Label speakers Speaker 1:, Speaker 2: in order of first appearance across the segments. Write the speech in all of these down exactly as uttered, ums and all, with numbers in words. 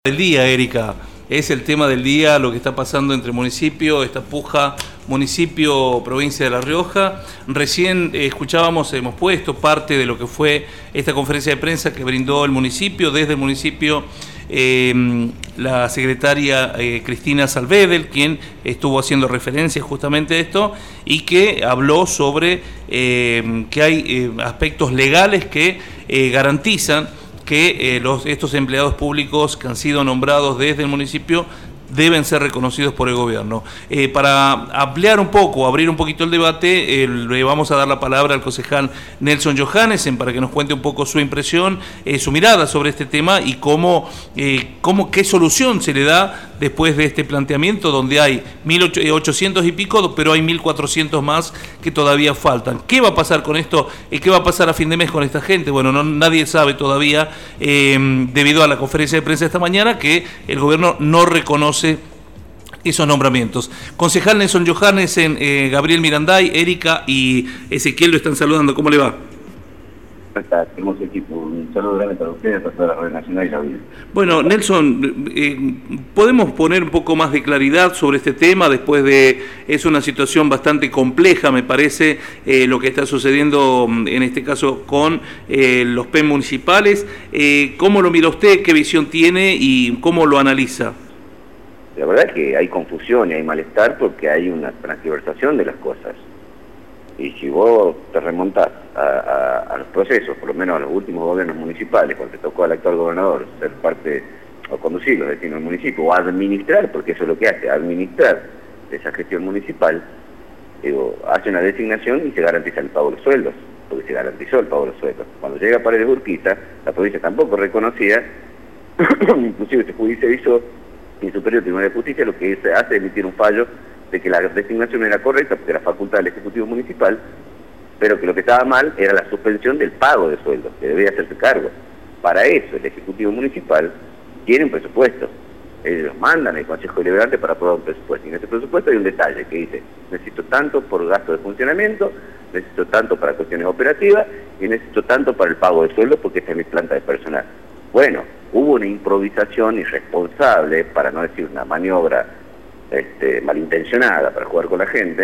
Speaker 1: Del día, Erika, es el tema del día, lo que está pasando entre municipios, esta puja municipio-provincia de La Rioja. Recién eh, escuchábamos, hemos puesto parte de lo que fue esta conferencia de prensa que brindó el municipio, desde el municipio eh, la secretaria eh, Cristina Salvedel, quien estuvo haciendo referencia justamente a esto y que habló sobre eh, que hay eh, aspectos legales que eh, garantizan que eh, los, estos empleados públicos que han sido nombrados desde el municipio deben ser reconocidos por el gobierno. Eh, para ampliar un poco, abrir un poquito el debate, eh, le vamos a dar la palabra al concejal Nelson Johannesen para que nos cuente un poco su impresión, eh, su mirada sobre este tema y cómo, eh, cómo, qué solución se le da después de este planteamiento donde hay mil ochocientos y pico, pero hay mil cuatrocientos más que todavía faltan. ¿Qué va a pasar con esto? ¿Qué va a pasar a fin de mes con esta gente? Bueno, no, nadie sabe todavía, eh, debido a la conferencia de prensa esta mañana, que el gobierno no reconoce esos nombramientos. Concejal Nelson Johannesen, eh, Gabriel Miranday, Erika y Ezequiel lo están saludando. ¿Cómo le va?
Speaker 2: Está, hermoso equipo. Un saludo grande para ustedes, para toda la red nacional y la vida.
Speaker 1: Bueno, Nelson, eh, ¿podemos poner un poco más de claridad sobre este tema? Después de, es una situación bastante compleja, me parece, eh, lo que está sucediendo en este caso con eh, los P E M municipales. Eh, ¿Cómo lo mira usted? ¿Qué visión tiene? ¿Y cómo lo analiza?
Speaker 2: La verdad es que hay confusión y hay malestar porque hay una transversación de las cosas. Y si vos te remontás a, a, a los procesos, por lo menos a los últimos gobiernos municipales, cuando te tocó al actual gobernador ser parte o conducir los destinos del municipio, o administrar, porque eso es lo que hace, administrar esa gestión municipal, digo, hace una designación y se garantiza el pago de los sueldos, porque se garantizó el pago de los sueldos. Cuando llega Paredes Urquiza, la provincia tampoco reconocía, inclusive se judicializó, y el Superior Tribunal de Justicia lo que hace es emitir un fallo de que la designación era correcta porque era facultad del Ejecutivo Municipal, pero que lo que estaba mal era la suspensión del pago de sueldos, que debía hacerse cargo. Para eso el Ejecutivo Municipal tiene un presupuesto. Ellos mandan al Consejo Deliberante para aprobar un presupuesto. Y en ese presupuesto hay un detalle que dice, necesito tanto por gasto de funcionamiento, necesito tanto para cuestiones operativas y necesito tanto para el pago de sueldos porque esta es mi planta de personal. Bueno, hubo una improvisación irresponsable, para no decir una maniobra este, malintencionada para jugar con la gente,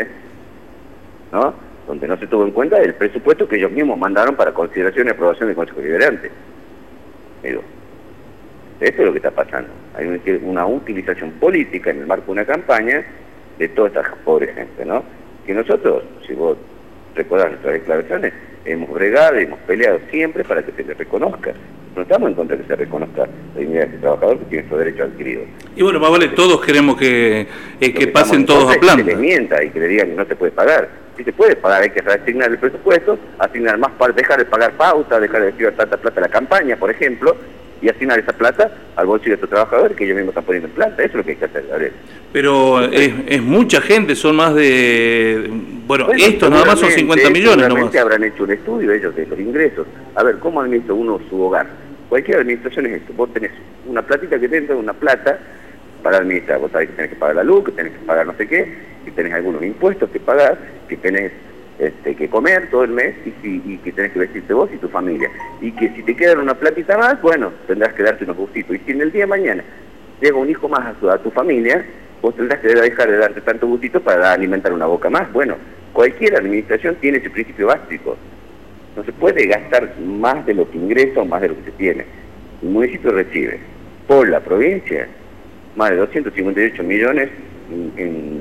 Speaker 2: ¿no? Donde no se tuvo en cuenta el presupuesto que ellos mismos mandaron para consideración y aprobación del Consejo Deliberante. Digo, esto es lo que está pasando. Hay una utilización política en el marco de una campaña de toda esta pobre gente, ¿no? Que nosotros, si vos recordás nuestras declaraciones, hemos bregado y hemos peleado siempre para que se le reconozca. No estamos en contra de que se reconozca la dignidad de este trabajador que tiene su derecho adquirido.
Speaker 1: Y bueno, más vale, todos queremos que, eh, que, que pasen todos a planta.
Speaker 2: Que se le mienta y que le digan que no se puede pagar. Si se puede pagar, hay que reasignar el presupuesto, asignar más para dejar de pagar pauta, dejar de recibir tanta plata a la campaña, por ejemplo, y asignar esa plata al bolsillo de estos trabajadores que ellos mismos están poniendo en planta. Eso es lo que hay que hacer, Gabriel.
Speaker 1: Pero es, es mucha gente, son más de... Bueno, bueno esto nada más son cincuenta millones nomás.
Speaker 2: Habrán hecho un estudio ellos de los ingresos. A ver, ¿cómo administra uno su hogar? Cualquier administración es esto. Vos tenés una platita que te entra, una plata para administrar. Vos sabés que tenés que pagar la luz, que tenés que pagar no sé qué, que tenés algunos impuestos que pagar, que tenés este, que comer todo el mes y, si, y que tenés que vestirte vos y tu familia. Y que si te quedan una platita más, bueno, tendrás que darte unos gustitos. Y si en el día de mañana llega un hijo más a tu, a tu familia, vos tendrás que dejar de darte tantos gustitos para alimentar una boca más. Bueno, cualquier administración tiene ese principio básico. No se puede gastar más de lo que ingresa o más de lo que se tiene. El municipio recibe por la provincia más de doscientos cincuenta y ocho millones en, en,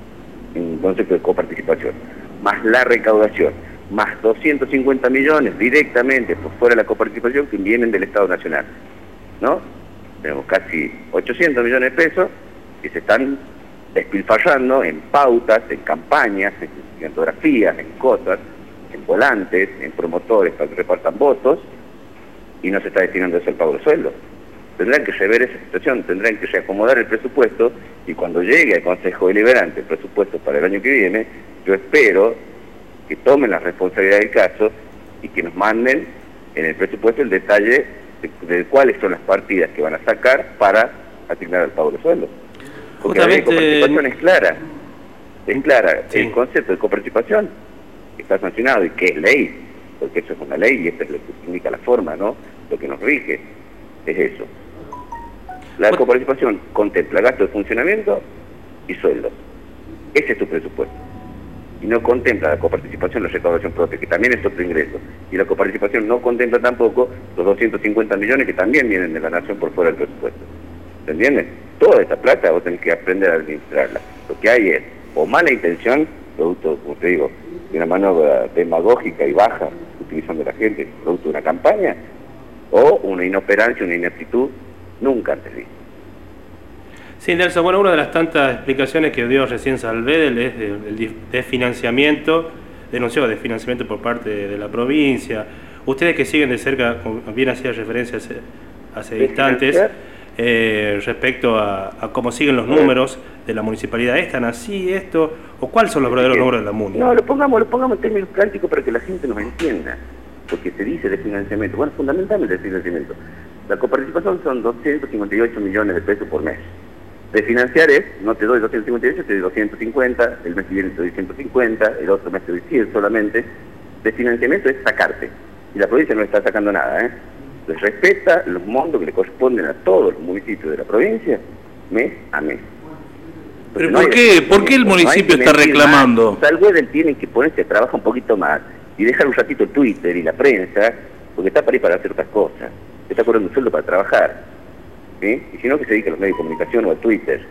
Speaker 2: en concepto de coparticipación, más la recaudación, más doscientos cincuenta millones directamente por fuera de la coparticipación que vienen del Estado Nacional, ¿no? Tenemos casi ochocientos millones de pesos que se están despilfarrando en pautas, en campañas, en fotografías, en cosas, en volantes, en promotores para que repartan votos, y no se está destinando eso al pago de sueldo. Tendrán que rever esa situación, tendrán que reacomodar el presupuesto, y cuando llegue al Consejo Deliberante el presupuesto para el año que viene, yo espero que tomen la responsabilidad del caso y que nos manden en el presupuesto el detalle de, de cuáles son las partidas que van a sacar para asignar al pago de sueldo. Porque la ley de coparticipación es clara, es clara, sí. El concepto de coparticipación está sancionado y que es ley, porque eso es una ley y esto es lo que indica la forma, ¿no? Lo que nos rige es eso. La coparticipación contempla gasto de funcionamiento y sueldos. Ese es tu presupuesto. Y no contempla la coparticipación, la recaudación propia, que también es otro ingreso. Y la coparticipación no contempla tampoco los doscientos cincuenta millones que también vienen de la nación por fuera del presupuesto. ¿Se entiende? Toda esta plata vos tenés que aprender a administrarla. Lo que hay es o mala intención, producto, como te digo, de una maniobra demagógica y baja, utilizando a la gente, producto de una campaña, o una inoperancia, una ineptitud nunca antes vista.
Speaker 3: Sí, Nelson, bueno, una de las tantas explicaciones que dio recién Saavedra es del desfinanciamiento, denunció desfinanciamiento por parte de, de la provincia. Ustedes que siguen de cerca, como bien hacía referencia hace, hace instantes, eh, respecto a, a cómo siguen los números de la municipalidad, ¿están así, esto? ¿O cuáles son los verdaderos números de la MUNI?
Speaker 2: No, lo pongamos, lo pongamos en términos prácticos para que la gente nos entienda, porque se dice desfinanciamiento. Bueno, fundamentalmente desfinanciamiento. La coparticipación son doscientos cincuenta y ocho millones de pesos por mes. De financiar es, no te doy doscientos cincuenta y ocho, te doy doscientos cincuenta, el mes que viene te doy ciento cincuenta, el otro mes te doy cien solamente. De financiamiento es sacarte. Y la provincia no está sacando nada, ¿eh? Entonces respeta los montos que le corresponden a todos los municipios de la provincia, mes a mes. Entonces,
Speaker 1: ¿Pero
Speaker 2: no
Speaker 1: por qué? ¿Por qué el municipio no está reclamando?
Speaker 2: Saavedra tiene que ponerse a trabajar un poquito más y dejar un ratito el Twitter y la prensa, porque está para ir para hacer otras cosas. Está cobrando un sueldo para trabajar. ¿Sí? Y si no, que se dedique a los medios de comunicación o a Twitter.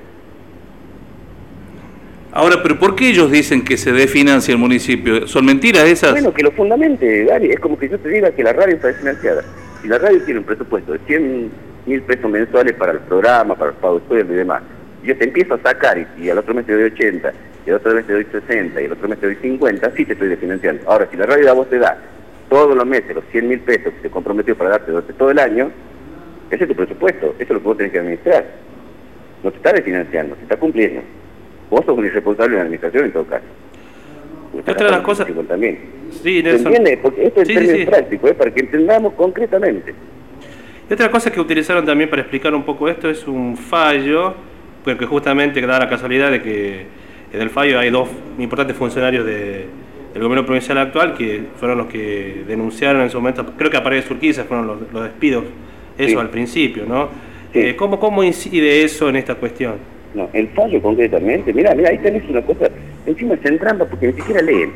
Speaker 1: Ahora, ¿pero por qué ellos dicen que se desfinancia el municipio? ¿Son mentiras esas?
Speaker 2: Bueno, que lo fundamente, Gary, es como que yo te diga que la radio está desfinanciada. Si la radio tiene un presupuesto de cien mil pesos mensuales para el programa, para los pagos de sueldo y demás, y yo te empiezo a sacar y, y al otro mes te doy ochenta, y al otro mes te doy sesenta, y al otro mes te doy cincuenta, sí te estoy desfinanciando. Ahora, si la radio a vos te da todos los meses los cien mil pesos que se comprometió para darte durante todo el año, ese es tu presupuesto, eso es lo que vos tenés que administrar. No te está desfinanciando, te está cumpliendo. Vos sos un irresponsable de la administración en todo caso.
Speaker 3: Otra de las cosas...
Speaker 2: También.
Speaker 3: Sí,
Speaker 2: ¿Se entiende? Porque esto es
Speaker 3: sí,
Speaker 2: términos
Speaker 3: sí, sí.
Speaker 2: prácticos, ¿eh? Para que entendamos concretamente.
Speaker 3: Y otra cosa que utilizaron también para explicar un poco esto es un fallo, porque justamente da la casualidad de que en el fallo hay dos importantes funcionarios de, del gobierno provincial actual que fueron los que denunciaron en su momento, creo que a Paredes Urquiza fueron los, los despidos, eso
Speaker 2: Sí.
Speaker 3: al principio, ¿no?
Speaker 2: Sí.
Speaker 3: Eh, ¿cómo, ¿Cómo incide eso en esta cuestión?
Speaker 2: No, el fallo concretamente, mira, mira, ahí tenés una cosa, encima se entrampa porque ni siquiera leen.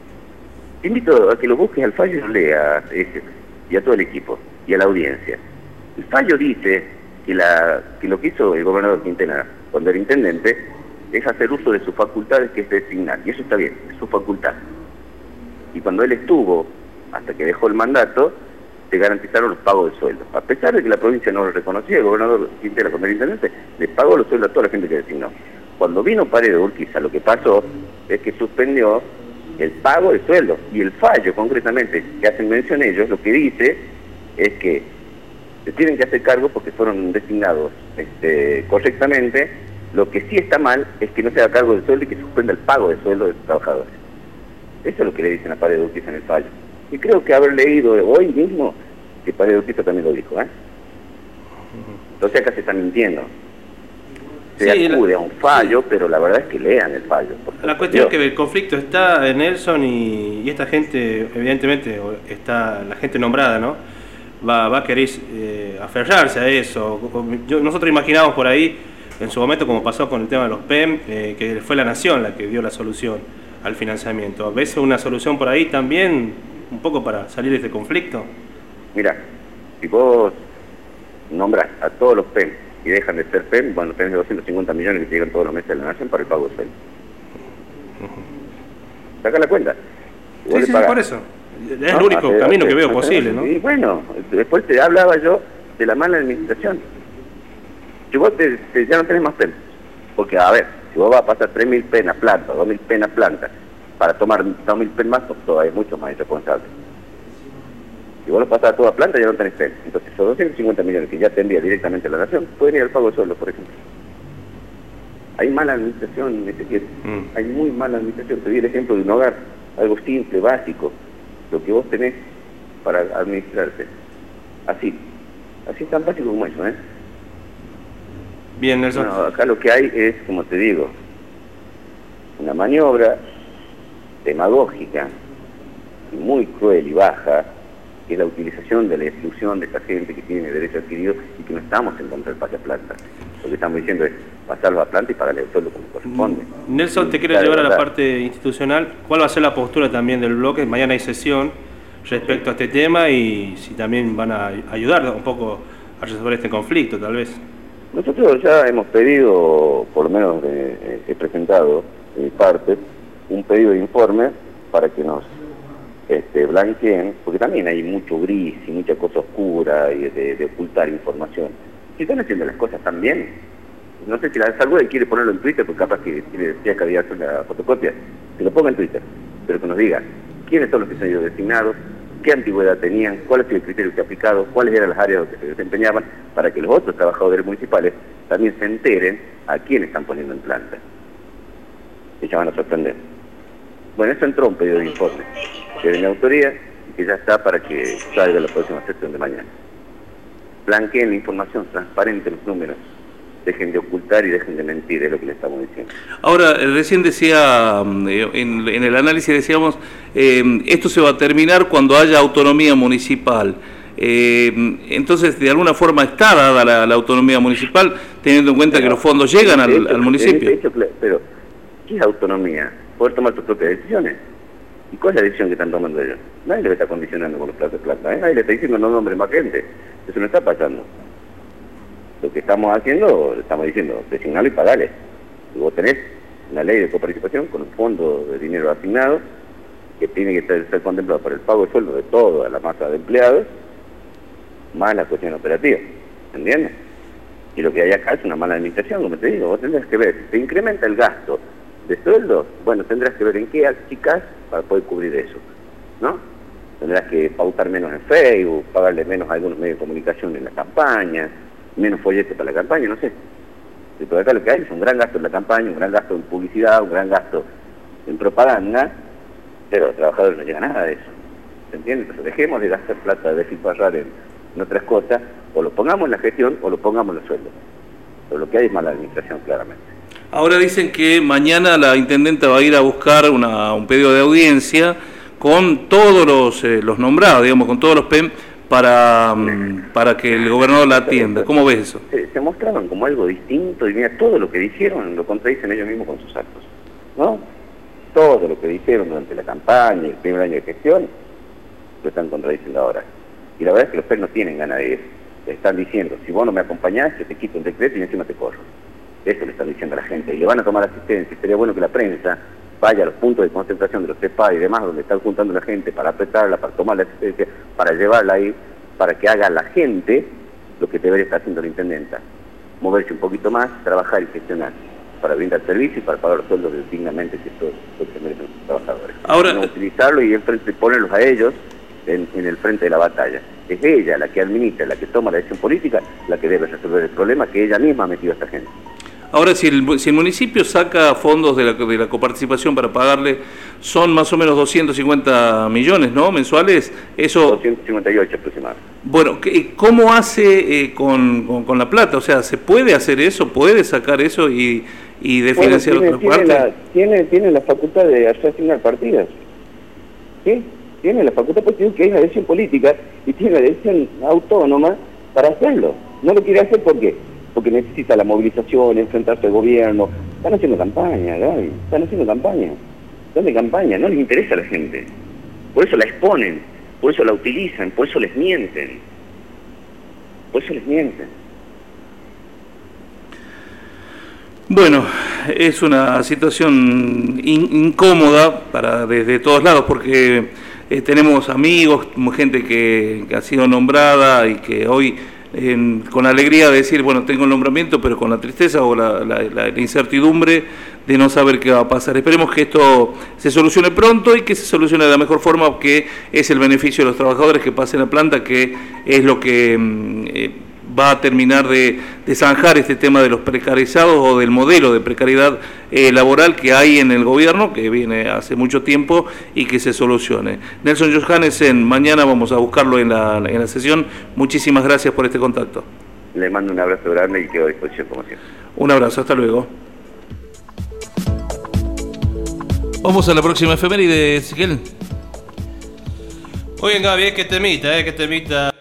Speaker 2: Te invito a que lo busques al fallo y lo leas, ese, y a todo el equipo, y a la audiencia. El fallo dice que, la, que lo que hizo el gobernador Quintena cuando era intendente es hacer uso de sus facultades, que es designar, y eso está bien, es su facultad. Y cuando él estuvo, hasta que dejó el mandato, se garantizaron los pagos de sueldo. A pesar de que la provincia no lo reconocía, el gobernador Quintana, cuando era intendente, le pagó los sueldos a toda la gente que designó. Cuando vino Paredes Urquiza, lo que pasó es que suspendió el pago de sueldo. Y el fallo, concretamente, que hacen mención ellos, lo que dice es que se tienen que hacer cargo porque fueron designados este, correctamente. Lo que sí está mal es que no se haga cargo del sueldo y que suspenda el pago de sueldo de sus trabajadores. Eso es lo que le dicen a Paredes Urquiza en el fallo. Y creo que haber leído hoy mismo que Paredes Urquiza también lo dijo, ¿eh? Entonces acá se está mintiendo. Se
Speaker 3: Sí,
Speaker 2: acude
Speaker 3: la-
Speaker 2: a un fallo, sí, pero la verdad es que lean el fallo.
Speaker 3: La cuestión es que el conflicto está en Nelson y, y esta gente, evidentemente, o está la gente nombrada, ¿no? Va, va a querer eh, aferrarse a eso. Yo- nosotros imaginamos por ahí, en su momento, como pasó con el tema de los P E M, eh, que fue la Nación la que dio la solución al financiamiento. ¿Ves una solución por ahí también, un poco para salir de este conflicto?
Speaker 2: Mira, si vos nombras a todos los P E M y dejan de ser P E M, bueno, tenés doscientos cincuenta millones que te llegan todos los meses de la Nación para el pago de sueldo. Saca la cuenta. Vos
Speaker 3: Sí,
Speaker 2: le
Speaker 3: sí,
Speaker 2: pagás.
Speaker 3: por eso. Es
Speaker 2: No,
Speaker 3: el único
Speaker 2: hace-
Speaker 3: camino
Speaker 2: hace-
Speaker 3: que veo
Speaker 2: hace-
Speaker 3: posible, ¿no?
Speaker 2: Y bueno, después te hablaba yo de la mala administración. Si vos te, te- ya no tenés más P E M, porque a ver, si vos vas a pasar tres mil P E M a planta, dos mil P E M a planta, para tomar dos mil P E M más, sos todavía mucho más irresponsable. Si vos lo pasas a toda planta, ya no tenés P E M. Entonces esos doscientos cincuenta millones que ya te envía directamente a la Nación, pueden ir al pago de sueldo, por ejemplo. Hay mala administración, Ezequiel.
Speaker 3: Mm.
Speaker 2: Hay muy mala administración. Te di el ejemplo de un hogar, algo simple, básico, lo que vos tenés para administrarse. Así, así tan básico como eso, ¿eh?
Speaker 3: Bien, Nelson.
Speaker 2: Bueno, acá lo que hay es, como te digo, una maniobra demagógica y muy cruel y baja, que es la utilización de la exclusión de esta gente que tiene derecho adquirido y que no estamos en contra del pase a planta. Lo que estamos diciendo es pasarlo a planta y pagarle el sueldo como corresponde.
Speaker 3: Nelson, te quiero llevar a la parte institucional. ¿Cuál va a ser la postura también del bloque? Mañana hay sesión respecto a este tema y si también van a ayudar un poco a resolver este conflicto, tal vez.
Speaker 2: Nosotros ya hemos pedido, por lo menos eh, he presentado de mi parte, un pedido de informe para que nos este, blanqueen, porque también hay mucho gris y mucha cosa oscura y de, de ocultar información. Si están haciendo las cosas tan bien, no sé si la salud quiere ponerlo en Twitter, porque capaz que tiene que había una fotocopia, que lo ponga en Twitter, pero que nos diga quiénes son los que se han ido designados, qué antigüedad tenían, cuál es el criterio que ha aplicado, cuáles eran las áreas donde se desempeñaban, para que los otros trabajadores municipales también se enteren a quién están poniendo en planta. Y ya van a sorprender. Bueno, eso entró un pedido de informe que de mi autoría y que ya está para que salga la próxima sesión de mañana. Blanqueen la información, transparenten los números, dejen de ocultar y dejen de mentir, es lo que le estamos diciendo.
Speaker 1: Ahora, recién decía, en, en el análisis decíamos, eh, esto se va a terminar cuando haya autonomía municipal. Eh, entonces, de alguna forma está dada la, la autonomía municipal, teniendo en cuenta pero, que los fondos llegan al, hecho, al municipio.
Speaker 2: De hecho, pero, ¿qué es autonomía? Poder tomar tus propias decisiones. ¿Y cuál es la decisión que están tomando ellos? Nadie les está condicionando con los plazos de plata, ¿eh? Nadie le está diciendo no nombre más gente. Eso no está pasando. Lo que estamos haciendo, estamos diciendo, designarlo y pagarle. Y vos tenés una ley de coparticipación con un fondo de dinero asignado que tiene que ser, ser contemplado por el pago de sueldo de toda la masa de empleados, más la cuestión operativa, ¿entiendes? Y lo que hay acá es una mala administración, como te digo, vos tendrás que ver, si te incrementa el gasto de sueldo, bueno, tendrás que ver en qué achicas para poder cubrir eso, ¿no? Tendrás que pautar menos en Facebook, pagarle menos a algunos medios de comunicación en la campaña, menos folletos para la campaña, no sé. Pero acá lo que hay es un gran gasto en la campaña, un gran gasto en publicidad, un gran gasto en propaganda, pero los trabajadores no llega nada de eso, ¿se entiende? Entonces dejemos de gastar plata, de despilfarrar en, en otras cosas, o lo pongamos en la gestión o lo pongamos en los sueldos. Pero lo que hay es mala administración, claramente.
Speaker 1: Ahora dicen que mañana la intendenta va a ir a buscar una, un pedido de audiencia con todos los, eh, los nombrados, digamos, con todos los P E M, para, para que el gobernador la atienda. ¿Cómo ves eso?
Speaker 2: Se, se mostraban como algo distinto y mira, todo lo que dijeron lo contradicen ellos mismos con sus actos, ¿no? Todo lo que dijeron durante la campaña, el primer año de gestión, lo están contradiciendo ahora. Y la verdad es que los P E M no tienen ganas de ir. Le están diciendo, si vos no me acompañás, yo te quito un decreto y encima te corro. Eso le están diciendo a la gente. Y le van a tomar asistencia. Sería bueno que la prensa vaya a los puntos de concentración de los C E P A y demás, donde están juntando la gente para apretarla, para tomar la asistencia, para llevarla ahí, para que haga la gente lo que debería estar haciendo la intendenta. Moverse un poquito más, trabajar y gestionar, para brindar servicio y para pagar los sueldos dignamente que todos los que merecen los trabajadores.
Speaker 1: Ahora,
Speaker 2: no utilizarlo y enfrente, ponerlos a ellos en, en el frente de la batalla. Es ella la que administra, la que toma la decisión política, la que debe resolver el problema que ella misma ha metido a esta gente.
Speaker 1: Ahora, si el, si el municipio saca fondos de la, de la coparticipación para pagarle, son más o menos doscientos cincuenta millones, ¿no? Mensuales. Eso.
Speaker 2: doscientos cincuenta y ocho aproximadamente.
Speaker 1: Bueno, ¿cómo hace eh, con, con, con la plata? O sea, ¿se puede hacer eso? ¿Puede sacar eso y, y de
Speaker 2: bueno,
Speaker 1: financiar
Speaker 2: tiene,
Speaker 1: otra parte?
Speaker 2: Tiene la, tiene, tiene la facultad de asignar partidas. ¿Sí? Tiene la facultad porque hay una decisión política y tiene una decisión autónoma para hacerlo. No lo quiere hacer ¿por qué? Porque necesita la movilización, enfrentarse al gobierno. Están haciendo campaña, ¿verdad? Están haciendo campaña. Están de campaña, no les interesa a la gente. Por eso la exponen, por eso la utilizan, por eso les mienten. Por eso les mienten.
Speaker 1: Bueno, es una situación in, incómoda para desde todos lados porque eh, tenemos amigos, gente que, que ha sido nombrada y que hoy eh, con alegría de decir, bueno, tengo el nombramiento, pero con la tristeza o la, la, la, la incertidumbre de no saber qué va a pasar. Esperemos que esto se solucione pronto y que se solucione de la mejor forma, que es el beneficio de los trabajadores que pasen la planta, que es lo que eh, va a terminar de, de zanjar este tema de los precarizados o del modelo de precariedad eh, laboral que hay en el gobierno, que viene hace mucho tiempo, y que se solucione. Nelson Johannesen, mañana vamos a buscarlo en la, en la sesión. Muchísimas gracias por este contacto.
Speaker 2: Le mando un abrazo grande y quedo a disposición como siempre.
Speaker 1: Un abrazo, hasta luego. Vamos a la próxima efeméride, Ezequiel.
Speaker 3: Muy bien, Gaby, que temita, eh, que temita.